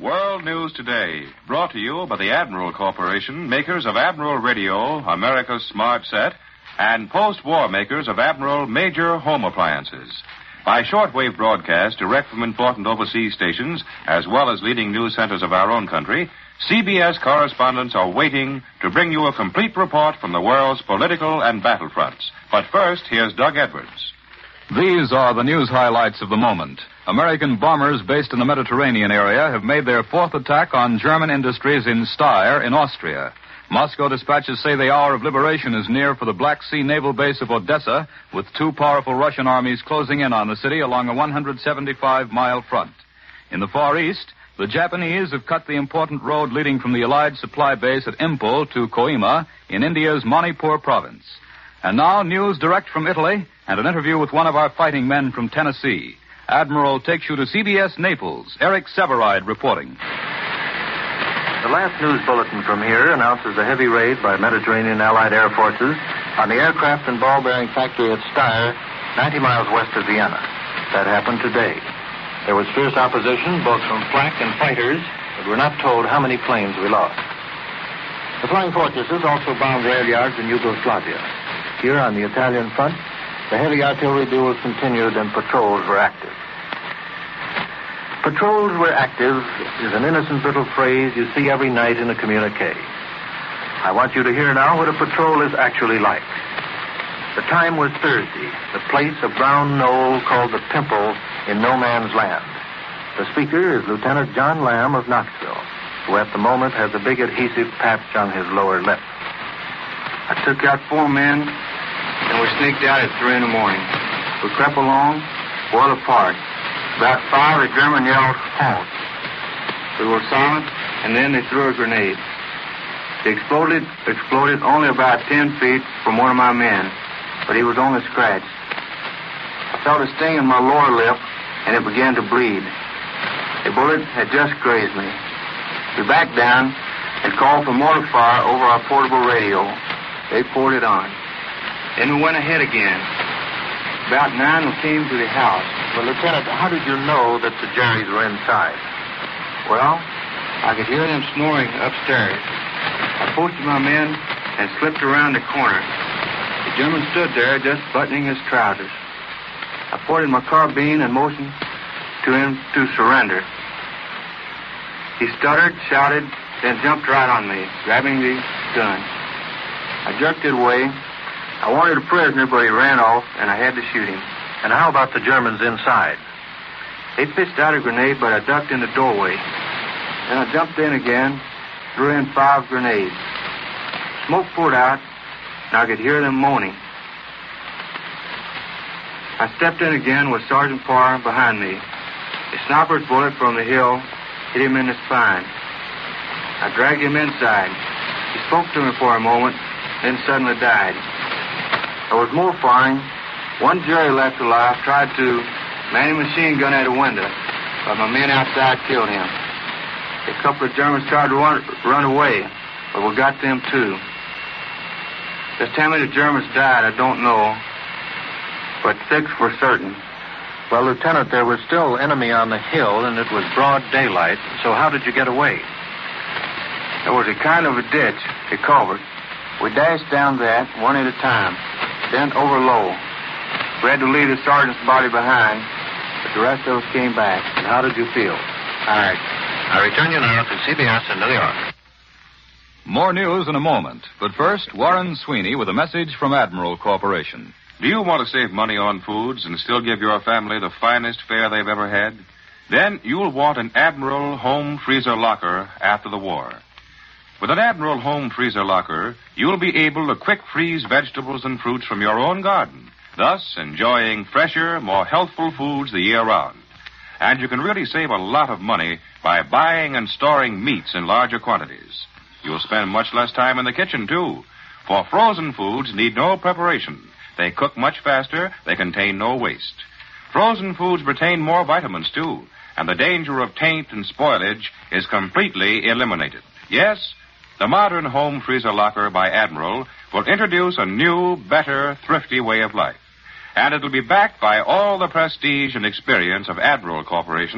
World News Today, brought to you by the Admiral Corporation, makers of Admiral Radio, America's Smart Set, and post-war makers of Admiral Major Home Appliances. By shortwave broadcast direct from important overseas stations, as well as leading news centers of our own country, CBS correspondents are waiting to bring you a complete report from the world's political and battlefronts. But first, here's Doug Edwards. These are the news highlights of the moment. American bombers based in the Mediterranean area have made their fourth attack on German industries in Steyr in Austria. Moscow dispatches say the hour of liberation is near for the Black Sea naval base of Odessa, with two powerful Russian armies closing in on the city along a 175-mile front. In the Far East, the Japanese have cut the important road leading from the Allied supply base at Impol to Koima in India's Manipur province. And now, news direct from Italy and an interview with one of our fighting men from Tennessee. Admiral takes you to CBS Naples. Eric Severide reporting. The last news bulletin from here announces a heavy raid by Mediterranean Allied air forces on the aircraft and ball bearing factory at Steyr, 90 miles west of Vienna. That happened today. There was fierce opposition both from flak and fighters, but we're not told how many planes we lost. The flying fortresses also bombed rail yards in Yugoslavia. Here on the Italian front, the heavy artillery duels continued and patrols were active. Patrols were active is an innocent little phrase you see every night in a communique. I want you to hear now what a patrol is actually like. The time was Thursday, the place a brown knoll called the Pimple in no man's land. The speaker is Lieutenant John Lamb of Knoxville, who at the moment has a big adhesive patch on his lower lip. I took out 4 men, and we sneaked out at 3 in the morning. We crept along, well apart. About 5, the German yelled, halt. We were silent, and then they threw a grenade. It exploded only about 10 feet from one of my men, but he was only scratched. I felt a sting in my lower lip, and it began to bleed. A bullet had just grazed me. We backed down and called for mortar fire over our portable radio. They poured it on. Then we went ahead again. About 9, we came to the house. Well, Lieutenant, how did you know that the Jerries were inside? Well, I could hear them snoring upstairs. I posted my men and slipped around the corner. The German stood there just buttoning his trousers. I pointed my carbine and motioned to him to surrender. He stuttered, shouted, then jumped right on me, grabbing the gun. I jerked it away. I wanted a prisoner, but he ran off, and I had to shoot him. And how about the Germans inside? They pitched out a grenade, but I ducked in the doorway. Then I jumped in again, threw in 5 grenades. Smoke poured out, and I could hear them moaning. I stepped in again with Sergeant Parr behind me. A sniper's bullet from the hill hit him in the spine. I dragged him inside. He spoke to me for a moment, then suddenly died. There was more firing. One Jerry left alive tried to man a machine gun at a window, but my men outside killed him. A couple of Germans tried to run away, but we got them too. Just how many Germans died, I don't know, but 6 for certain. Well, Lieutenant, there was still enemy on the hill, and it was broad daylight, so how did you get away? There was a kind of a ditch, a culvert. We dashed down that one at a time, then over low. We had to leave the sergeant's body behind, but the rest of us came back. And how did you feel? All right. I return you now to CBS in New York. More news in a moment. But first, Warren Sweeney with a message from Admiral Corporation. Do you want to save money on foods and still give your family the finest fare they've ever had? Then you'll want an Admiral home freezer locker after the war. With an Admiral home freezer locker, you'll be able to quick freeze vegetables and fruits from your own garden, thus enjoying fresher, more healthful foods the year round. And you can really save a lot of money by buying and storing meats in larger quantities. You'll spend much less time in the kitchen, too, for frozen foods need no preparation. They cook much faster, they contain no waste. Frozen foods retain more vitamins, too, and the danger of taint and spoilage is completely eliminated. Yes, the modern home freezer locker by Admiral will introduce a new, better, thrifty way of life. And it'll be backed by all the prestige and experience of Admiral Corporation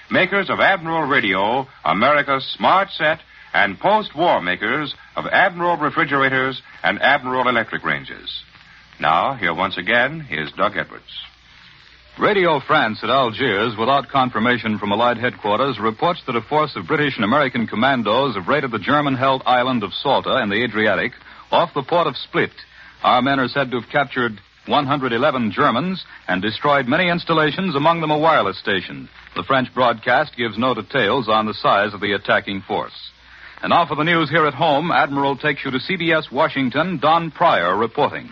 makers of Admiral Radio, America's smart set, and post-war makers of Admiral refrigerators and Admiral electric ranges. Now, here once again is Doug Edwards. Radio France at Algiers, without confirmation from Allied headquarters, reports that a force of British and American commandos have raided the German-held island of Salta in the Adriatic off the port of Split. Our men are said to have captured 111 Germans and destroyed many installations, among them a wireless station. The French broadcast gives no details on the size of the attacking force. And now for the news here at home, Admiral takes you to CBS Washington, Don Pryor reporting.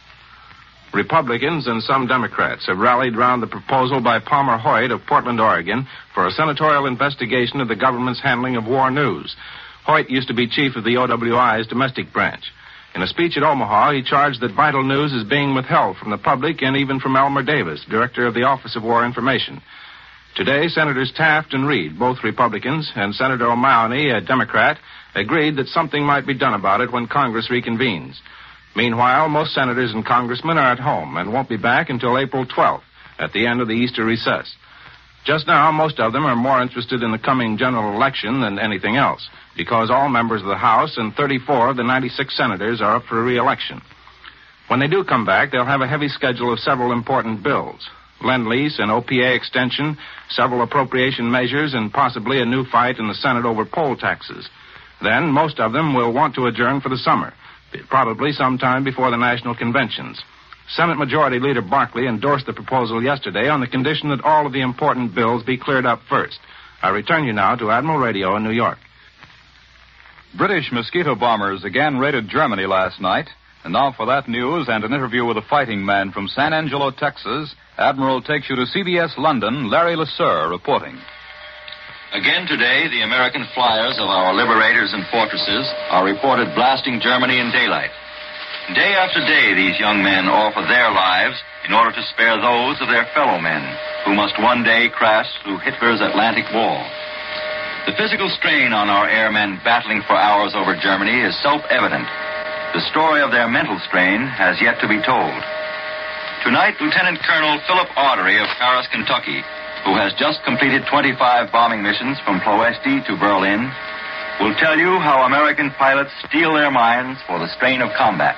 Republicans and some Democrats have rallied round the proposal by Palmer Hoyt of Portland, Oregon, for a senatorial investigation of the government's handling of war news. Hoyt used to be chief of the OWI's domestic branch. In a speech at Omaha, he charged that vital news is being withheld from the public and even from Elmer Davis, director of the Office of War Information. Today, Senators Taft and Reed, both Republicans, and Senator O'Mahony, a Democrat, agreed that something might be done about it when Congress reconvenes. Meanwhile, most senators and congressmen are at home and won't be back until April 12th, at the end of the Easter recess. Just now, most of them are more interested in the coming general election than anything else, because all members of the House and 34 of the 96 senators are up for re-election. When they do come back, they'll have a heavy schedule of several important bills: Lend-Lease and OPA extension, several appropriation measures, and possibly a new fight in the Senate over poll taxes. Then, most of them will want to adjourn for the summer, probably sometime before the national conventions. Senate Majority Leader Barkley endorsed the proposal yesterday on the condition that all of the important bills be cleared up first. I return you now to Admiral Radio in New York. British mosquito bombers again raided Germany last night. And now for that news and an interview with a fighting man from San Angelo, Texas, Admiral takes you to CBS London, Larry LeSueur reporting. Again today, the American flyers of our liberators and fortresses are reported blasting Germany in daylight. Day after day, these young men offer their lives in order to spare those of their fellow men who must one day crash through Hitler's Atlantic Wall. The physical strain on our airmen battling for hours over Germany is self-evident. The story of their mental strain has yet to be told. Tonight, Lieutenant Colonel Philip Audery of Paris, Kentucky, who has just completed 25 bombing missions from Ploesti to Berlin, will tell you how American pilots steel their minds for the strain of combat.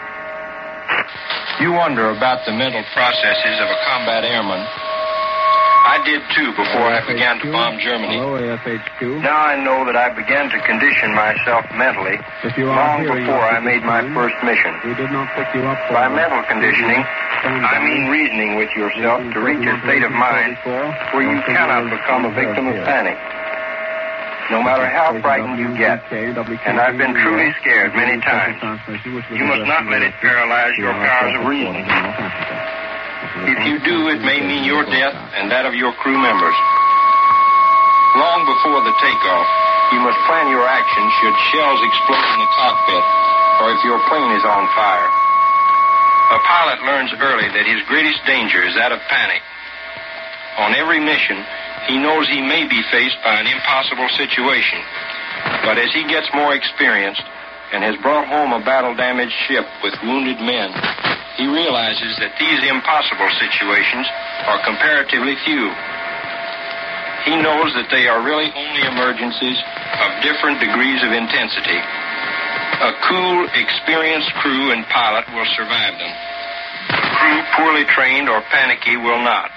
You wonder about the mental processes of a combat airman. I did, too, before I began to bomb Germany. Now I know that I began to condition myself mentally long before I made my first mission. By mental conditioning, I mean reasoning with yourself to reach a state of mind where you cannot become a victim of panic. No matter how frightened you get, and I've been truly scared many times, you must not let it paralyze your powers of reasoning. If you do, it may mean your death and that of your crew members. Long before the takeoff, you must plan your actions should shells explode in the cockpit or if your plane is on fire. A pilot learns early that his greatest danger is that of panic. On every mission, he knows he may be faced by an impossible situation. But as he gets more experienced and has brought home a battle-damaged ship with wounded men, he realizes that these impossible situations are comparatively few. He knows that they are really only emergencies of different degrees of intensity. A cool, experienced crew and pilot will survive them. A crew poorly trained or panicky will not.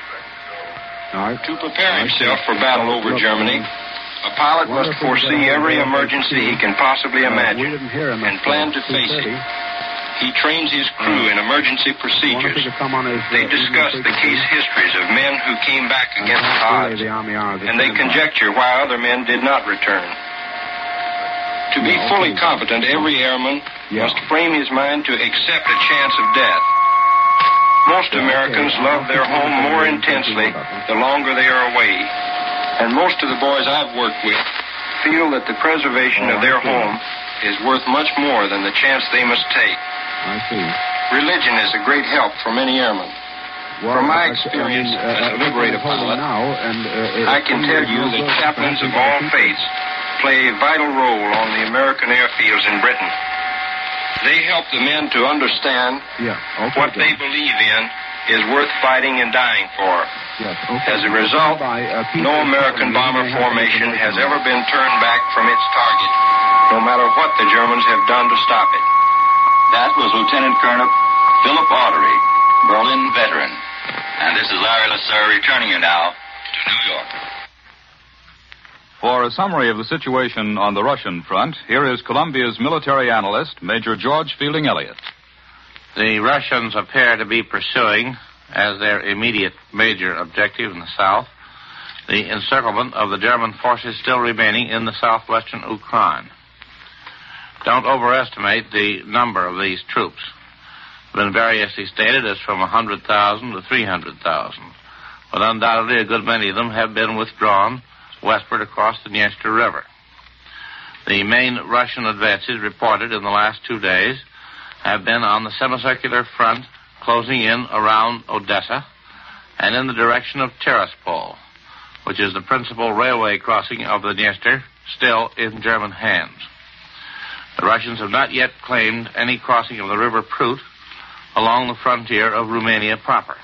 To prepare himself for battle over Germany, a pilot must foresee every emergency he can possibly imagine and plan to face it. He trains his crew in emergency procedures. They discuss the case histories of men who came back against odds, and they conjecture why other men did not return. To be fully competent, every airman must frame his mind to accept a chance of death. Most Americans love their home more intensely the longer they are away, and most of the boys I've worked with feel that the preservation of their home is worth much more than the chance they must take. Religion is a great help for many airmen. From my experience as a liberator pilot, I can tell you that chaplains of all faiths play a vital role on the American airfields in Britain. They help the men to understand what they believe in is worth fighting and dying for. As a result, no American bomber formation has ever been turned back from its target, no matter what the Germans have done to stop it. That was Lieutenant Colonel Philip Audrey, Berlin veteran. And this is Larry Lasser returning you now to New York. For a summary of the situation on the Russian front, here is Columbia's military analyst, Major George Fielding Elliott. The Russians appear to be pursuing, as their immediate major objective in the south, the encirclement of the German forces still remaining in the southwestern Ukraine. Don't overestimate the number of these troops. They've been variously stated as from 100,000 to 300,000, but undoubtedly a good many of them have been withdrawn westward across the Dniester River. The main Russian advances reported in the last 2 days have been on the semicircular front closing in around Odessa and in the direction of Tiraspol, which is the principal railway crossing of the Dniester, still in German hands. The Russians have not yet claimed any crossing of the River Prut along the frontier of Romania proper.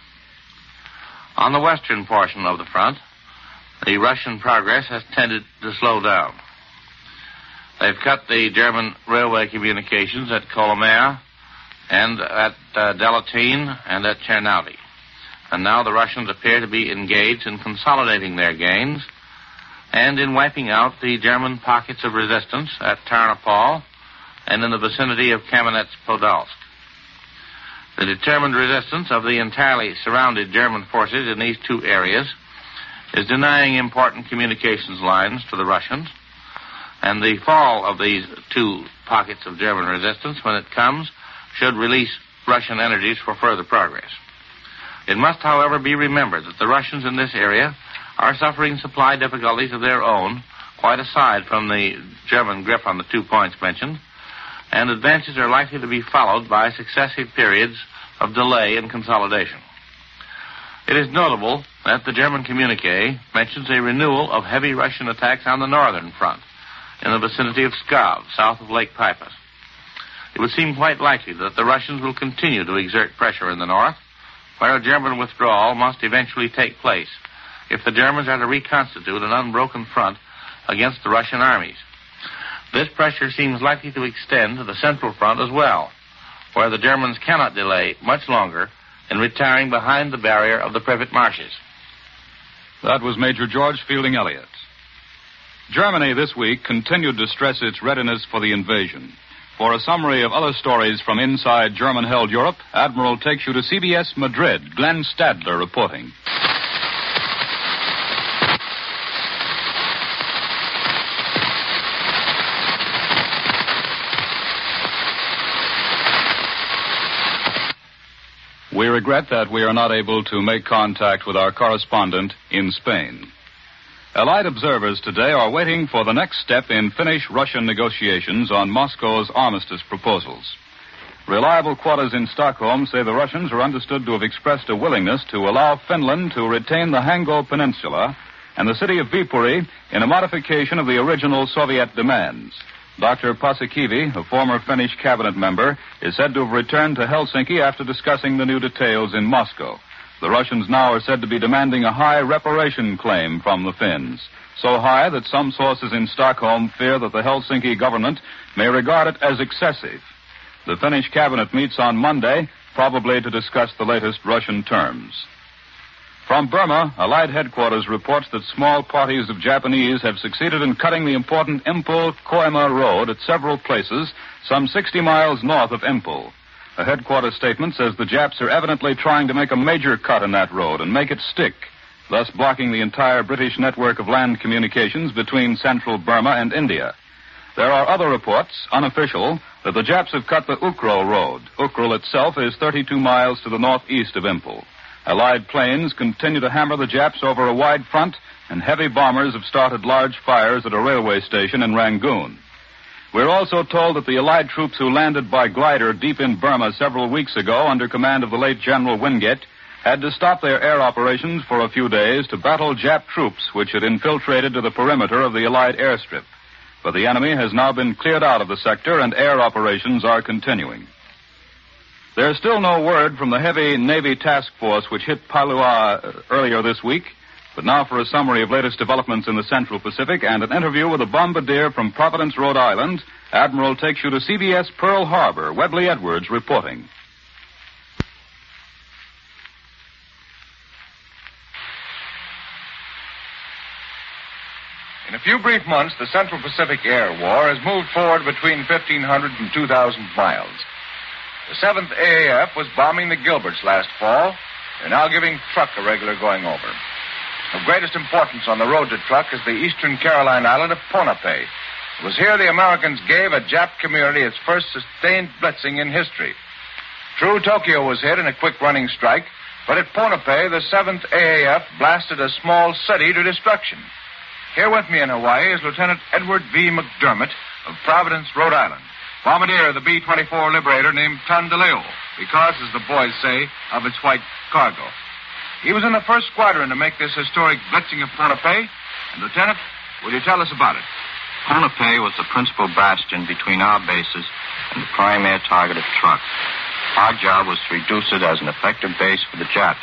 On the western portion of the front, the Russian progress has tended to slow down. They've cut the German railway communications at Kolomer and at Delatine and at Chernobyl. And now the Russians appear to be engaged in consolidating their gains and in wiping out the German pockets of resistance at Tarnopol and in the vicinity of Kamenets-Podolsk. The determined resistance of the entirely surrounded German forces in these two areas is denying important communications lines to the Russians, and the fall of these two pockets of German resistance, when it comes, should release Russian energies for further progress. It must, however, be remembered that the Russians in this area are suffering supply difficulties of their own, quite aside from the German grip on the 2 points mentioned, and advances are likely to be followed by successive periods of delay and consolidation. It is notable that the German communique mentions a renewal of heavy Russian attacks on the northern front, in the vicinity of Pskov, south of Lake Peipus. It would seem quite likely that the Russians will continue to exert pressure in the north, where a German withdrawal must eventually take place if the Germans are to reconstitute an unbroken front against the Russian armies. This pressure seems likely to extend to the central front as well, where the Germans cannot delay much longer in retiring behind the barrier of the Privet marshes. That was Major George Fielding Elliott. Germany this week continued to stress its readiness for the invasion. For a summary of other stories from inside German-held Europe, Admiral takes you to CBS Madrid. Glenn Stadler reporting. We regret that we are not able to make contact with our correspondent in Spain. Allied observers today are waiting for the next step in Finnish-Russian negotiations on Moscow's armistice proposals. Reliable quarters in Stockholm say the Russians are understood to have expressed a willingness to allow Finland to retain the Hango Peninsula and the city of Viipuri in a modification of the original Soviet demands. Dr. Paasikivi, a former Finnish cabinet member, is said to have returned to Helsinki after discussing the new details in Moscow. The Russians now are said to be demanding a high reparation claim from the Finns, so high that some sources in Stockholm fear that the Helsinki government may regard it as excessive. The Finnish cabinet meets on Monday, probably to discuss the latest Russian terms. From Burma, Allied headquarters reports that small parties of Japanese have succeeded in cutting the important Impel-Koima road at several places, some 60 miles north of Impel. A headquarters statement says the Japs are evidently trying to make a major cut in that road and make it stick, thus blocking the entire British network of land communications between central Burma and India. There are other reports, unofficial, that the Japs have cut the Ukhrul road. Ukhrul itself is 32 miles to the northeast of Impel. Allied planes continue to hammer the Japs over a wide front, and heavy bombers have started large fires at a railway station in Rangoon. We're also told that the Allied troops who landed by glider deep in Burma several weeks ago under command of the late General Wingate had to stop their air operations for a few days to battle Jap troops which had infiltrated to the perimeter of the Allied airstrip. But the enemy has now been cleared out of the sector and air operations are continuing. There's still no word from the heavy Navy task force which hit Palua earlier this week. But now for a summary of latest developments in the Central Pacific and an interview with a bombardier from Providence, Rhode Island. Admiral takes you to CBS Pearl Harbor. Webley Edwards reporting. In a few brief months, the Central Pacific Air War has moved forward between 1,500 and 2,000 miles. The 7th AAF was bombing the Gilberts last fall. They're now giving Truk a regular going over. Of greatest importance on the road to Truk is the eastern Caroline island of Ponape. It was here the Americans gave a Jap community its first sustained blitzing in history. True, Tokyo was hit in a quick running strike, but at Ponape, the 7th AAF blasted a small city to destruction. Here with me in Hawaii is Lieutenant Edward V. McDermott of Providence, Rhode Island, bombardier of the B-24 Liberator named Tandaleo, because, as the boys say, of its white cargo. He was in the first squadron to make this historic blitzing of Ponape. And, Lieutenant, will you tell us about it? Ponape was the principal bastion between our bases and the prime air target of Truk. Our job was to reduce it as an effective base for the Japs.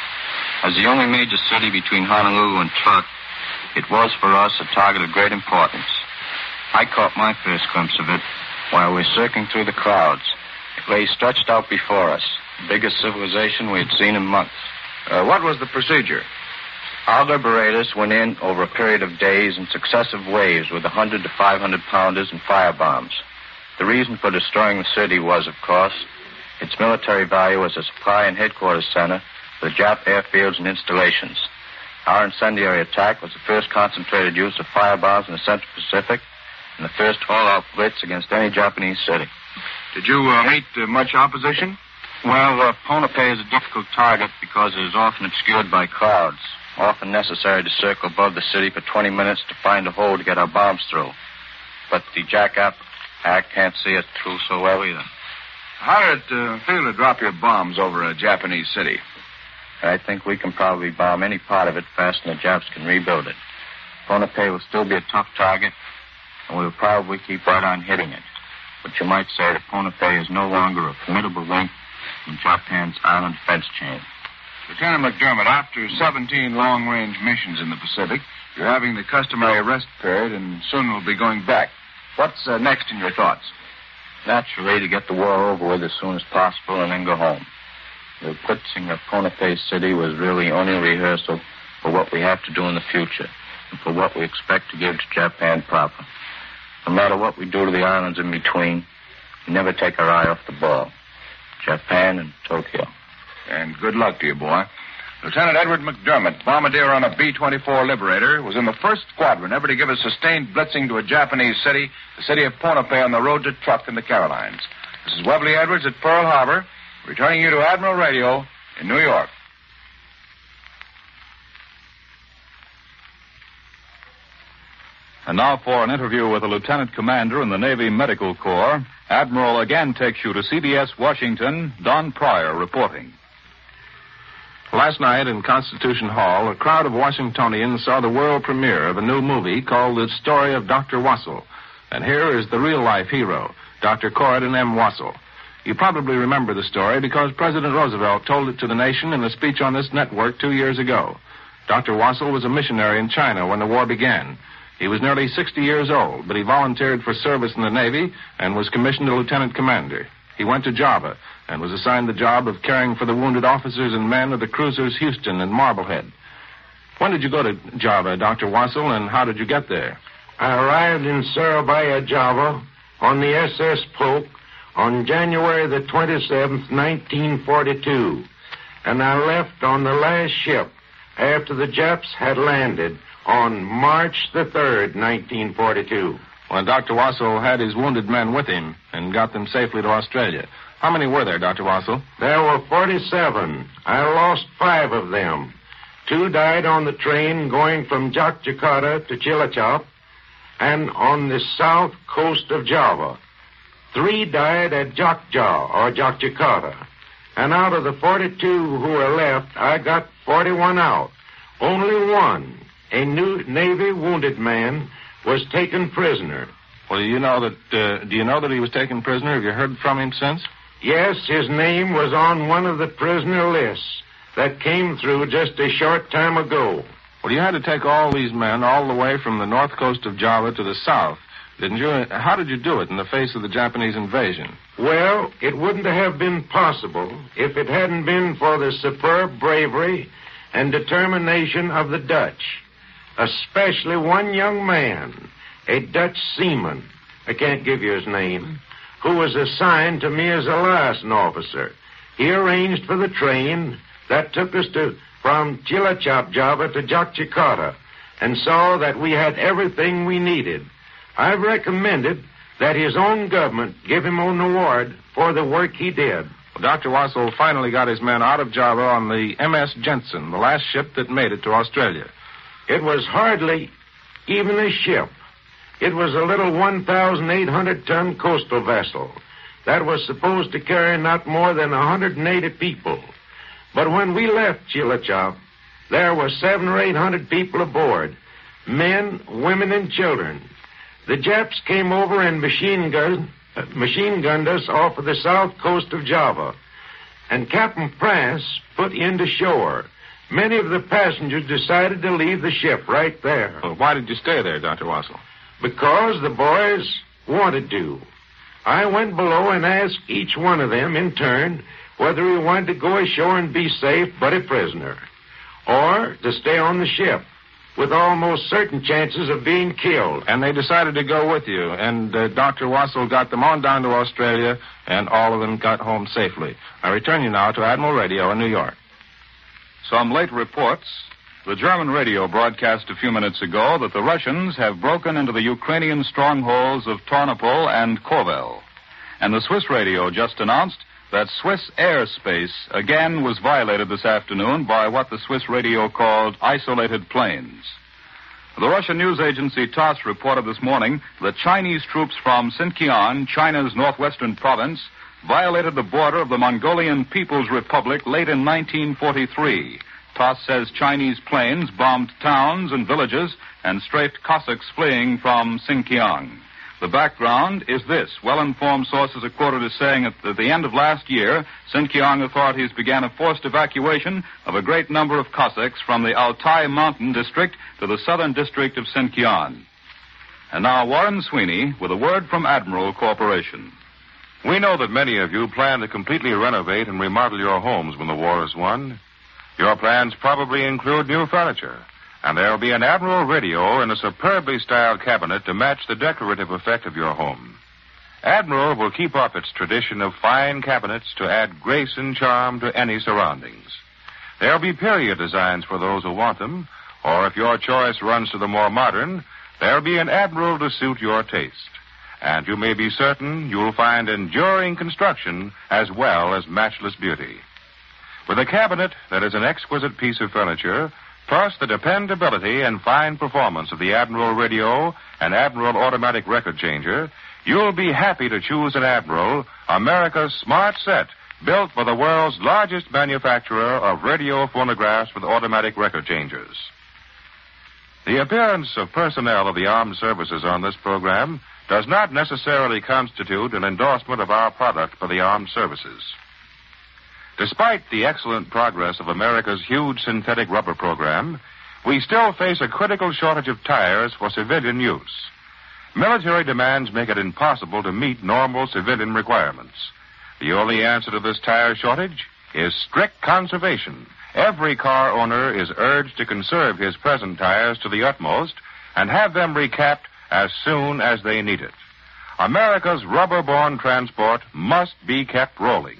As the only major city between Honolulu and Truk, it was for us a target of great importance. I caught my first glimpse of it while we were circling through the clouds. It lay stretched out before us, the biggest civilization we had seen in months. What was the procedure? Our liberators went in over a period of days in successive waves with 100 to 500 pounders and firebombs. The reason for destroying the city was, of course, its military value as a supply and headquarters center for the Jap airfields and installations. Our incendiary attack was the first concentrated use of firebombs in the Central Pacific and the first all-out blitz against any Japanese city. Did you meet much opposition? Well, Ponape is a difficult target because it is often obscured by clouds, often necessary to circle above the city for 20 minutes to find a hole to get our bombs through. But the Jap can't see it through so well either. How did it feel to drop your bombs over a Japanese city? I think we can probably bomb any part of it faster than the Japs can rebuild it. Ponape will still be a tough target, and we will probably keep right on hitting it. But you might say that Ponape is no longer a formidable link in Japan's island defense chain. Lieutenant McDermott, after 17 long-range missions in the Pacific, you're having the customary rest period, and soon we'll be going back. What's next in your thoughts? Naturally, to get the war over with as soon as possible and then go home. The blitzing of Ponape City was really only a rehearsal for what we have to do in the future and for what we expect to give to Japan proper. No matter what we do to the islands in between, we never take our eye off the ball. Japan and Tokyo. And good luck to you, boy. Lieutenant Edward McDermott, bombardier on a B-24 Liberator, was in the first squadron ever to give a sustained blitzing to a Japanese city, the city of Ponape on the road to Truk in the Carolines. This is Webley Edwards at Pearl Harbor, returning you to Admiral Radio in New York. And now for an interview with a lieutenant commander in the Navy Medical Corps. Admiral again takes you to CBS Washington. Don Pryor reporting. Last night in Constitution Hall, a crowd of Washingtonians saw the world premiere of a new movie called The Story of Dr. Wassell. And here is the real-life hero, Dr. Corydon M. Wassell. You probably remember the story because President Roosevelt told it to the nation in a speech on this network 2 years ago. Dr. Wassell was a missionary in China when the war began. He was nearly 60 years old, but he volunteered for service in the Navy and was commissioned a lieutenant commander. He went to Java and was assigned the job of caring for the wounded officers and men of the cruisers Houston and Marblehead. When did you go to Java, Dr. Wassell, and how did you get there? I arrived in Surabaya, Java, on the SS Polk on January the 27th, 1942, and I left on the last ship after the Japs had landed on March the 3rd, 1942. Well, Dr. Wassell had his wounded men with him and got them safely to Australia. How many were there, Dr. Wassell? There were 47. I lost 5 of them. 2 died on the train going from Jakarta to Cilacap and on the south coast of Java. 3 died at Jogja or Jakarta. And out of the 42 who were left, I got 41 out. Only one, a new Navy wounded man, was taken prisoner. Well, do you know that he was taken prisoner? Have you heard from him since? Yes, his name was on one of the prisoner lists that came through just a short time ago. Well, you had to take all these men all the way from the north coast of Java to the south, didn't you? How did you do it in the face of the Japanese invasion? Well, it wouldn't have been possible if it hadn't been for the superb bravery and determination of the Dutch, especially one young man, a Dutch seaman, I can't give you his name, who was assigned to me as a liaison officer. He arranged for the train that took us from Cilacap, Java to Jakarta, and saw that we had everything we needed. I've recommended that his own government give him an award for the work he did. Well, Dr. Wassel finally got his men out of Java on the MS Jensen, the last ship that made it to Australia. It was hardly even a ship. It was a little 1,800-ton coastal vessel that was supposed to carry not more than 180 people. But when we left Cilacap, there were 700 or 800 people aboard, men, women, and children. The Japs came over and machine gunned us off of the south coast of Java, and Captain Prance put in to shore. Many of the passengers decided to leave the ship right there. Well, why did you stay there, Dr. Wassel? Because the boys wanted to. I went below and asked each one of them in turn whether he wanted to go ashore and be safe but a prisoner, or to stay on the ship with almost certain chances of being killed. And they decided to go with you, and Dr. Wassel got them on down to Australia, and all of them got home safely. I return you now to Admiral Radio in New York. Some late reports. The German radio broadcast a few minutes ago that the Russians have broken into the Ukrainian strongholds of Tarnopol and Kovel. And the Swiss radio just announced that Swiss airspace again was violated this afternoon by what the Swiss radio called isolated planes. The Russian news agency TASS reported this morning that Chinese troops from Xinjiang, China's northwestern province, violated the border of the Mongolian People's Republic late in 1943. TASS says Chinese planes bombed towns and villages and strafed Cossacks fleeing from Xinjiang. The background is this. Well-informed sources are quoted as saying that at the end of last year, Xinjiang authorities began a forced evacuation of a great number of Cossacks from the Altai Mountain district to the southern district of Xinjiang. And now Warren Sweeney with a word from Admiral Corporation. We know that many of you plan to completely renovate and remodel your homes when the war is won. Your plans probably include new furniture. And there'll be an Admiral radio and a superbly styled cabinet to match the decorative effect of your home. Admiral will keep up its tradition of fine cabinets to add grace and charm to any surroundings. There'll be period designs for those who want them, or if your choice runs to the more modern, there'll be an Admiral to suit your taste. And you may be certain you'll find enduring construction as well as matchless beauty. With a cabinet that is an exquisite piece of furniture, plus the dependability and fine performance of the Admiral radio and Admiral automatic record changer, you'll be happy to choose an Admiral, America's smart set, built by the world's largest manufacturer of radio phonographs with automatic record changers. The appearance of personnel of the armed services on this program does not necessarily constitute an endorsement of our product by the armed services. Despite the excellent progress of America's huge synthetic rubber program, we still face a critical shortage of tires for civilian use. Military demands make it impossible to meet normal civilian requirements. The only answer to this tire shortage is strict conservation. Every car owner is urged to conserve his present tires to the utmost and have them recapped as soon as they need it. America's rubber-borne transport must be kept rolling.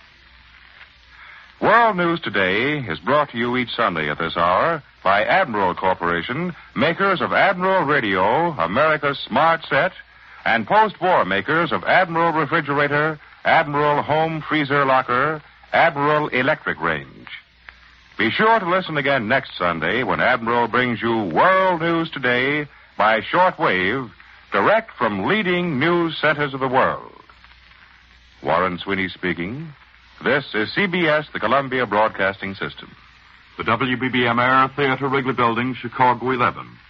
World News Today is brought to you each Sunday at this hour by Admiral Corporation, makers of Admiral Radio, America's smart set, and post-war makers of Admiral Refrigerator, Admiral Home Freezer Locker, Admiral Electric Range. Be sure to listen again next Sunday when Admiral brings you World News Today by shortwave, direct from leading news centers of the world. Warren Sweeney speaking. This is CBS, the Columbia Broadcasting System. The WBBM Air Theater, Wrigley Building, Chicago 11.